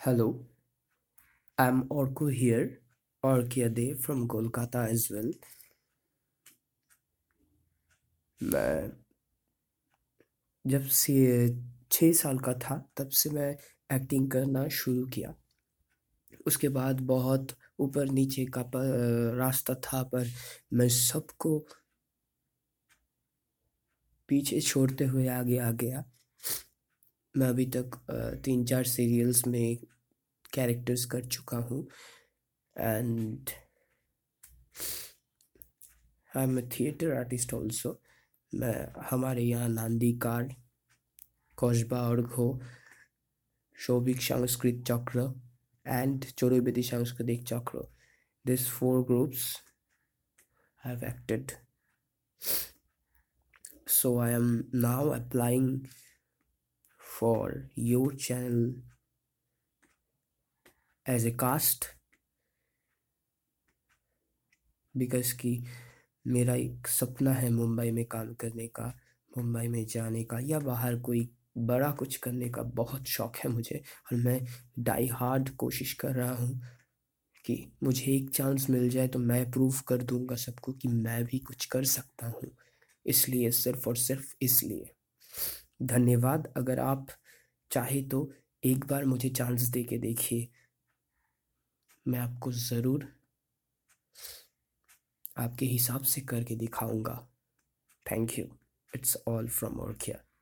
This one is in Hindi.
Hello, I'm Orko here, Orkia Day from Kolkata as well. मैं जब से 6 साल का था तब से मैं एक्टिंग करना शुरू किया। उसके बाद बहुत ऊपर नीचे का रास्ता था, पर मैं सबको पीछे छोड़ते हुए आगे आ गया। मैं अभी तक 3-4 सीरियल्स में कैरेक्टर्स कर चुका हूँ and I am a theatre artist also. मैं हमारे यहाँ नांदी कार, कस्बा और घो, शौविक सांस्कृतिक चक्र and Chorobeti Sanskritik Chakra. These four groups have acted. So I am now applying for your channel as a cast because कि मेरा एक सपना है मुंबई में काम करने का, मुंबई में जाने का या बाहर कोई बड़ा कुछ करने का बहुत शौक है मुझे। और मैं डाई हार्ड कोशिश कर रहा हूँ कि मुझे एक चांस मिल जाए तो मैं प्रूव कर दूंगा सबको कि मैं भी कुछ कर सकता हूँ। इसलिए, सिर्फ और सिर्फ इसलिए धन्यवाद। अगर आप चाहे तो एक बार मुझे चांस दे के देखिए, मैं आपको ज़रूर आपके हिसाब से करके दिखाऊंगा। Thank you. It's all from और